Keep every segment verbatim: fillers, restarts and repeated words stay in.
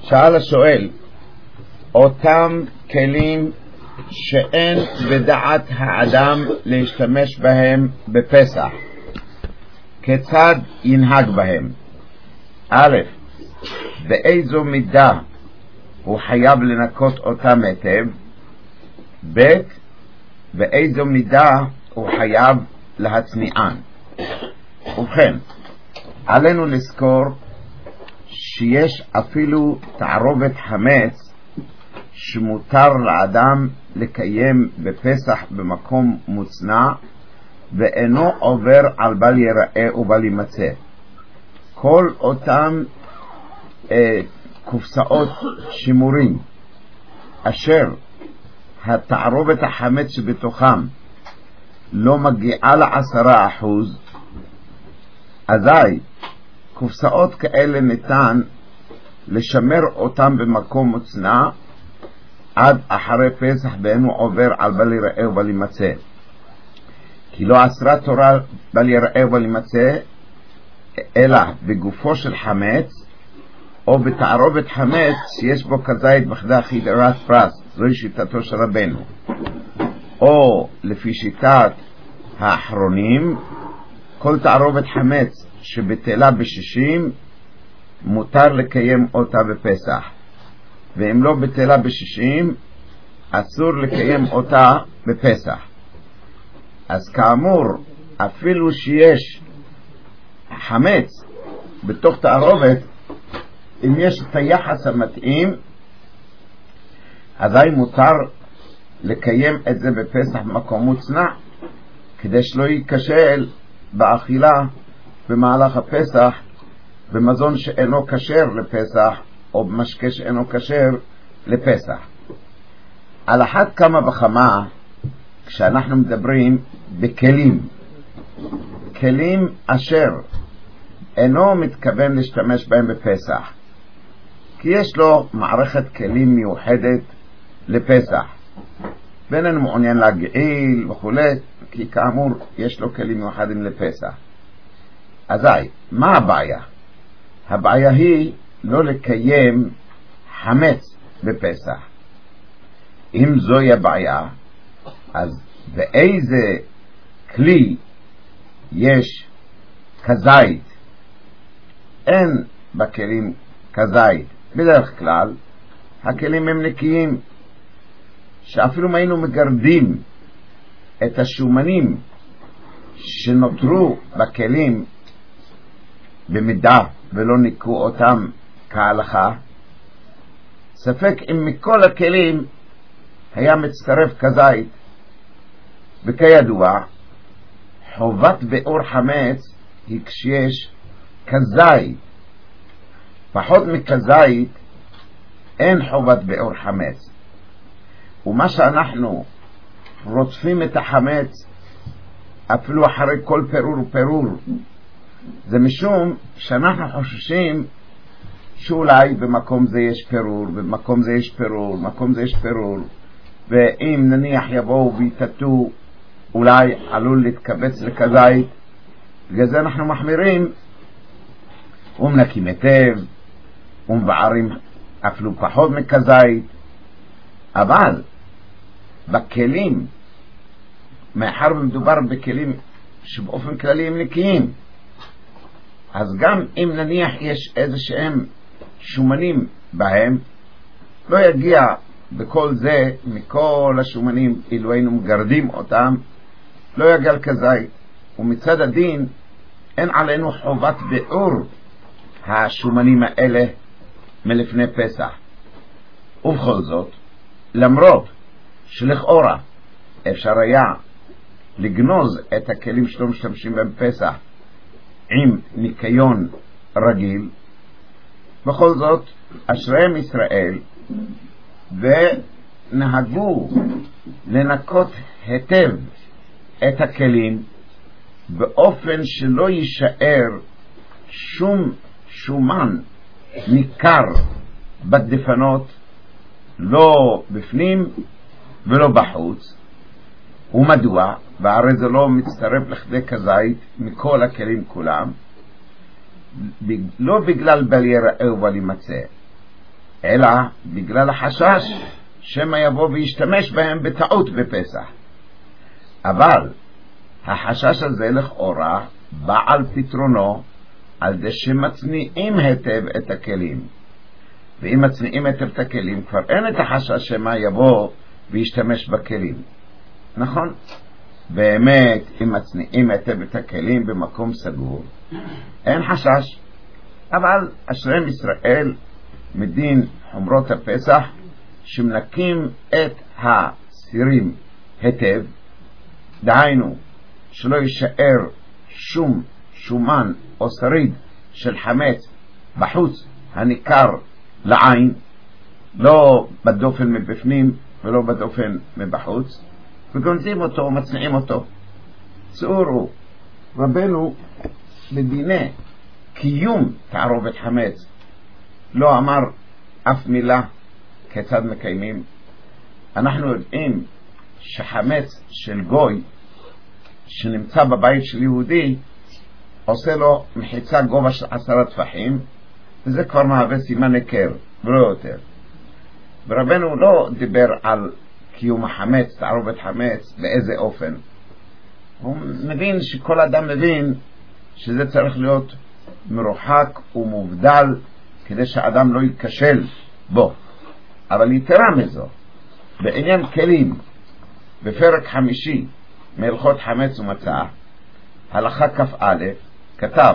שאל השואל, אותם כלים שאין בדעת האדם להשתמש בהם בפסח, כיצד ינהג בהם? א', באיזו מידה הוא חייב לנקות אותם היטב? ב', באיזו מידה הוא חייב להצניען? ובכן, עלינו לזכור שיש אפילו תערובת חמץ שמותר לאדם לקיים בפסח במקום מוצנע ואינו עובר על בל יראה ובל ימצא. כל אותם אה, קופסאות שימורים אשר התערובת החמץ שבתוכם לא מגיעה לעשרה אחוז, אזי קופסאות כאלה ניתן לשמר אותם במקום מוצנע עד אחרי פסח ואינו עובר על בל יראה ובל ימצא. כי לא אסרה תורה בל יראה ובל ימצא אלא בגופו של חמץ או בתערובת חמץ שיש בו כזית בכדי חידרת פרס, זוהי שיטתו של רבנו. או לפי שיטת האחרונים, כל תערובת חמץ שבטלה בשישים מותר לקיים אותה בפסח, ואם לא בטלה בשישים אסור לקיים אותה בפסח. אז כאמור, אפילו שיש חמץ בתוך תערובת, אם יש את היחס המתאים, אזי מותר לקיים את זה בפסח במקום מוצנע, כדי שלא ייכשל באכילה במהלך הפסח במזון שאינו כשר לפסח או במשקה שאינו כשר לפסח. על אחת כמה וכמה כשאנחנו מדברים בכלים, כלים אשר אינו מתכוון להשתמש בהם בפסח, כי יש לו מערכת כלים מיוחדת לפסח, בין אינו מעוניין להגעיל וכו', כי כאמור יש לו כלים מיוחדים לפסח. אזי, מה הבעיה? הבעיה היא לא לקיים חמץ בפסח. אם זוהי הבעיה, אז באיזה כלי יש כזית? אין בכלים כזית. בדרך כלל הכלים הם נקיים, שאפילו אם היינו מגרדים את השומנים שנותרו בכלים במידה ולא ניקו אותם כהלכה, ספק אם מכל הכלים היה מצטרף כזית. וכידוע, חובת באור חמץ היא כשיש כזית. פחות מכזית אין חובת באור חמץ. ומה שאנחנו רודפים את החמץ אפילו אחרי כל פירור ופירור, זה משום שאנחנו חוששים שאולי במקום זה יש פירור, במקום זה יש פירור, במקום זה יש פירור, ואם נניח יבואו ויתתו אולי עלול להתקבץ לכזית. בגלל זה אנחנו מחמירים ומנקים היטב ומבערים אפילו פחות מכזית. אבל בכלים, מאחר ומדובר בכלים שבאופן כללי הם נקיים, אז גם אם נניח יש איזה שהם שומנים בהם, לא יגיע בכל זה מכל השומנים, אילו היינו מגרדים אותם, לא יגיע לכזית. ומצד הדין אין עלינו חובת באור השומנים האלה מלפני פסח. ובכל זאת, למרות שלכאורה אפשר היה לגנוז את הכלים שלא משתמשים בהם פסח עם ניקיון רגיל, בכל זאת אשריהם ישראל ונהגו לנקות היטב את הכלים באופן שלא יישאר שום שומן ניכר בדפנות, לא בפנים ולא בחוץ. ומדוע? והרי זה לא מצטרף לכדי כזית מכל הכלים כולם, לא בגלל בל יראה ובל ימצא, אלא בגלל החשש שמא יבוא וישתמש בהם בטעות בפסח. אבל החשש הזה לכאורה בא על פתרונו על די שמצניעים היטב את הכלים, ואם מצניעים היטב את הכלים כבר אין את החשש שמא יבוא וישתמש בכלים. נכון, באמת אם מצניעים היטב את הכלים במקום סגור אין חשש. אבל אשרי ישראל מדין חומרות הפסח שמנקים את הסירים היטב, דהיינו שלא יישאר שום שומן או שריד של חמץ בחוץ הניכר לעין, לא בדופן מבפנים ולא בדופן מבחוץ, וגונזים אותו ומצניעים אותו. צאורו רבנו בדיני קיום תערובת חמץ לא אמר אף מילה כיצד מקיימים. אנחנו יודעים שחמץ של גוי שנמצא בבית של יהודי עושה לו מחיצה גובה של עשרה טפחים, וזה כבר מהווה סימן היכר ולא יותר. ורבנו לא דיבר על קיום החמץ, תערובת חמץ, באיזה אופן. הוא מבין שכל אדם מבין שזה צריך להיות מרוחק ומובדל כדי שהאדם לא ייכשל בו. אבל יתרה מזו, בעניין כלים בפרק חמישי מהלכות חמץ ומצה הלכה כף א' כתב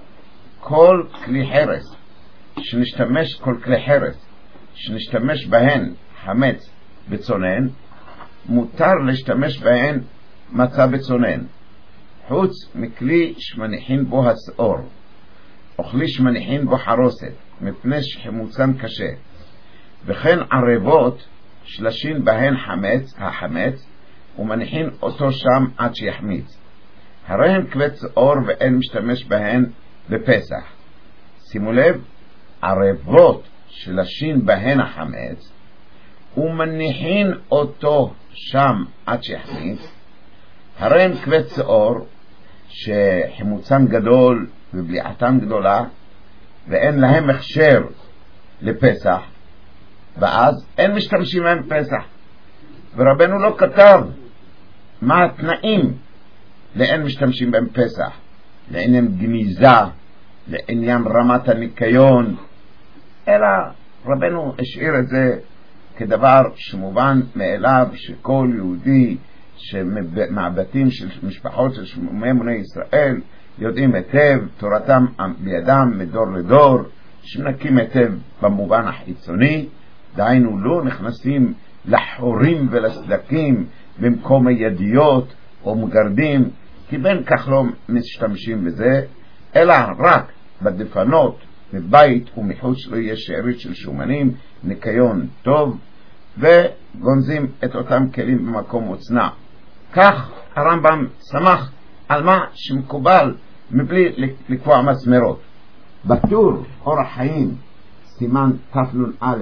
כל כלי חרס שנשתמש כל כלי חרס שנשתמש בהן חמץ בצונן מותר להשתמש בהן מצה בצונן, חוץ מכלי שמניחין בו השאור או כלי שמניחין בו חרוסת מפני שחימוצן קשה, וכן ערבות שלשים בהן חמץ החמץ ומניחין אותו שם עד שיחמיץ, הרי הן כבד שאור ואין משתמש בהן בפסח. שימו לב, ערבות שלשים בהן החמץ ומניחין אותו שם עד שיחמיץ, הרי הן כבד שאור שחימוצן גדול ובליעתן גדולה ואין להם הכשר לפסח, ואז אין משתמשים בהם פסח. ורבנו לא כתב מה התנאים לאין משתמשים בהם פסח, לעניין גניזה, לעניין רמת הניקיון, אלא רבנו השאיר את זה כדבר שמובן מאליו שכל יהודי שמהבתים של משפחות של שמומי אמוני ישראל יודעים היטב, תורתם בידם מדור לדור, שמנקים היטב במובן החיצוני, דהיינו לא נכנסים לחורים ולסדקים במקום הידיות או מגרדים, כי בין כך לא משתמשים בזה, אלא רק בדפנות מבית ומחוץ לא יהיה שארית של שומנים, ניקיון טוב, וגונזים את אותם כלים במקום מוצנע. כך הרמב"ם שמח על מה שמקובל מבלי לקבוע מסמרות. בטור אורח חיים סימן תנ"א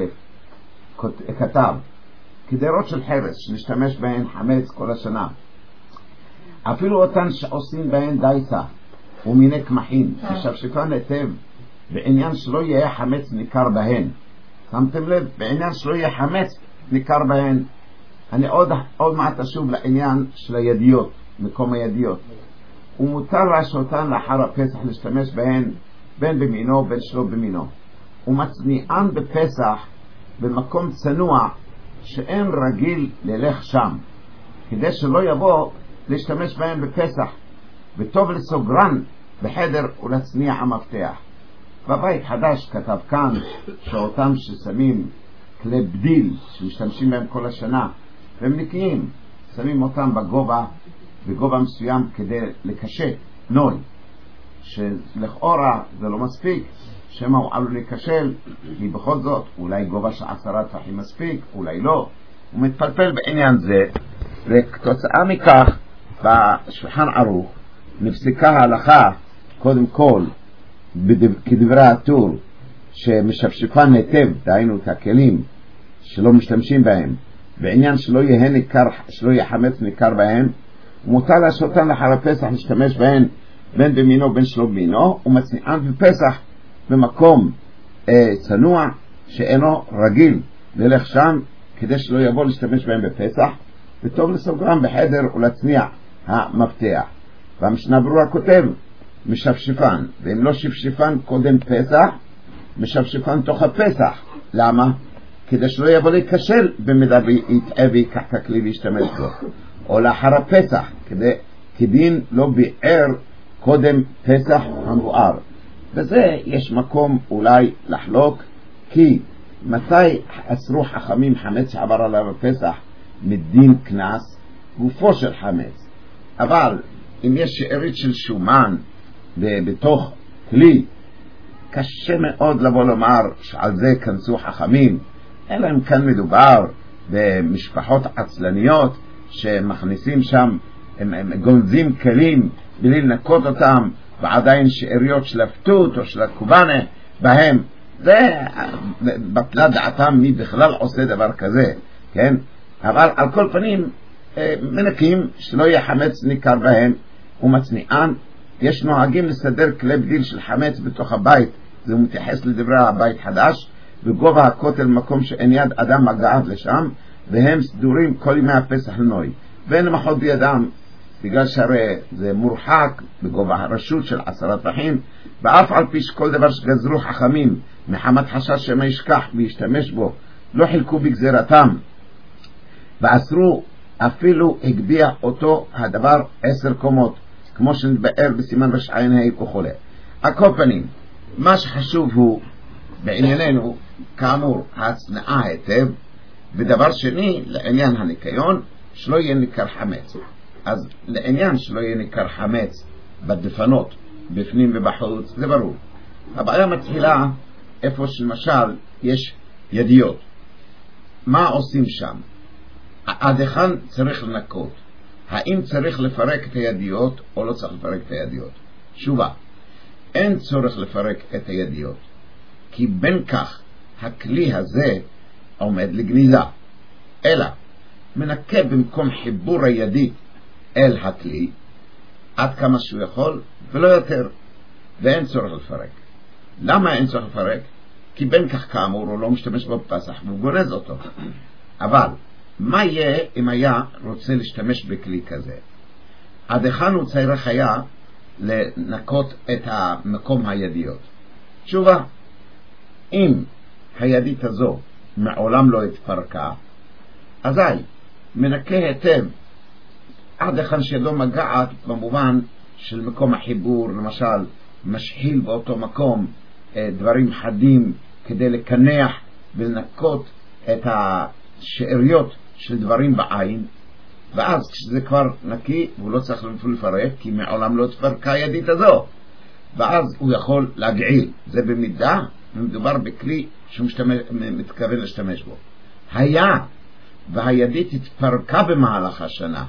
כתב כדרות של חרס שנשתמש בהן חמץ כל השנה, אפילו אותן שעושים בהן דייסה ומיני קמחין משפשפן היטב בעניין שלא יהיה חמץ ניכר בהן. שמתם לב? בעניין שלא יהיה חמץ ניכר בהן. אני עוד, עוד מעט אשוב לעניין של הידיות, מקום הידיות. ומותר להשאותן לאחר הפסח להשתמש בהן בין במינו בין שלא במינו, ומצניען בפסח במקום צנוע שאין רגיל ללך שם, כדי שלא יבוא להשתמש בהן בפסח, וטוב לסוגרן בחדר ולצניע המפתח. בבית חדש כתב כאן שאותם ששמים כלי בדיל שמשתמשים בהם כל השנה והם נקיים, שמים אותם בגובה בגובה מסוים כדי לקשט נוי, שלכאורה זה לא מספיק, שמה הוא עלול לקשל, כי בכל זאת אולי גובה של עשרה טפחים מספיק, אולי לא. הוא מתפלפל בעניין זה, וכתוצאה מכך בשולחן ערוך נפסקה ההלכה קודם כל כדברי הטור שמשפשפן היטב, דהיינו את הכלים שלא משתמשים בהם, בעניין שלא יהיה ניכר, שלא יהיה חמץ ניכר בהם, ומותר לעשותן לאחר הפסח להשתמש בהן בין במינו בין שלא במינו, ומצניען בפסח במקום אה, צנוע שאינו רגיל ללך שם כדי שלא יבוא להשתמש בהם בפסח, וטוב לסוגרם בחדר ולהצניע המפתח. והמשנה ברורה כותב משפשפן, ואם לא שפשפן קודם פסח, משפשפן תוך הפסח. למה? כדי שלא יבוא להיכשל במידה ויתעה ויקח את הכלי וישתמש בו. או לאחר הפסח, כדי, כדין לא ביער קודם פסח המואר. וזה יש מקום אולי לחלוק, כי מתי אסרו חכמים חמץ שעבר עליו הפסח מדין כנס? גופו של חמץ. אבל אם יש שארית של שומן בתוך כלי, קשה מאוד לבוא לומר שעל זה כנסו חכמים, אלא אם כאן מדובר במשפחות עצלניות שמכניסים שם, הם, הם גונזים כלים בלי לנקות אותם, ועדיין שאריות של הפתות או של הקובנה בהם. זה בטלה דעתם מי בכלל עושה דבר כזה, כן? אבל על כל פנים מנקים שלא יהיה חמץ ניכר בהם ומצניען. יש נוהגים לסדר כלי בדיל של חמץ בתוך הבית, זה מתייחס לדברי הבית חדש, בגובה הכותל מקום שאין יד אדם מגעת לשם, והם סדורים כל ימי הפסח לנוי, ואין מחוד בידם, בגלל שהרי זה מורחק בגובה הרשות של עשרה טפחים, ואף על פי שכל דבר שגזרו חכמים מחמת חשש שמה ישכח וישתמש בו לא חילקו בגזירתם ואסרו, אפילו הגביע אותו הדבר עשר קומות, כמו שנתבאר בסימן רשעין ה' וכו'. על כל פנים, מה שחשוב הוא בענייננו כאמור ההצנעה היטב, ודבר שני לעניין הניקיון שלא יהיה ניכר חמץ. אז לעניין שלא יהיה ניכר חמץ בדפנות בפנים ובחוץ זה ברור. הבעיה מתחילה איפה שלמשל יש ידיות. מה עושים שם? עד היכן צריך לנקות? האם צריך לפרק את הידיות או לא צריך לפרק את הידיות? תשובה, אין צורך לפרק את הידיות, כי בין כך הכלי הזה עומד לגניזה, אלא מנקה במקום חיבור הידית אל הכלי עד כמה שהוא יכול ולא יותר, ואין צורך לפרק. למה אין צורך לפרק? כי בין כך כאמור הוא לא משתמש בו בפסח והוא גונז אותו. אבל מה יהיה אם היה רוצה להשתמש בכלי כזה? עד היכן הוא צריך היה לנקות את המקום הידיות? תשובה, אם הידית הזו מעולם לא התפרקה, אזי מנקה היטב עד היכן שידו מגעת, במובן של מקום החיבור, למשל משחיל באותו מקום דברים חדים כדי לקנח ולנקות את השאריות של דברים בעין, ואז כשזה כבר נקי הוא לא צריך לפרק, כי מעולם לא התפרקה הידית הזו, ואז הוא יכול להגעיל. זה במידה מדובר בכלי שהוא מתכוון להשתמש בו. היה והידית התפרקה במהלך השנה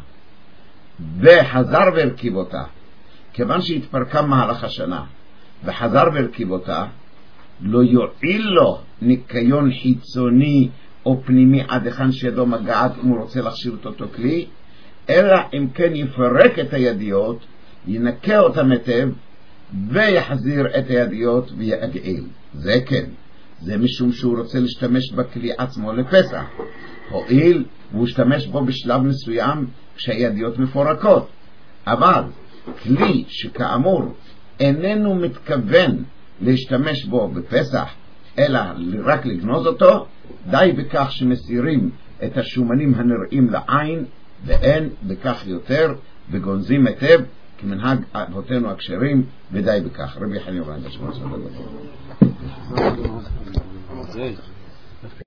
וחזר והרכיב אותה, כיוון שהתפרקה במהלך השנה וחזר והרכיב אותה, לא יועיל לו ניקיון חיצוני או פנימי עד היכן שידו מגעת אם הוא רוצה להכשיר את אותו כלי, אלא אם כן יפרק את הידיות, ינקה אותם היטב ויחזיר את הידיות ויגעיל. זה כן, זה משום שהוא רוצה להשתמש בכלי עצמו לפסח, הועיל והוא השתמש בו בשלב מסוים כשהידיות מפורקות. אבל כלי שכאמור איננו מתכוון להשתמש בו בפסח אלא רק לגנוז אותו, די בכך שמסירים את השומנים הנראים לעין, ואין בכך יותר, וגונזים היטב כמנהג אבותינו הכשרים, ודי בכך. רבי חנינא בן עקשיא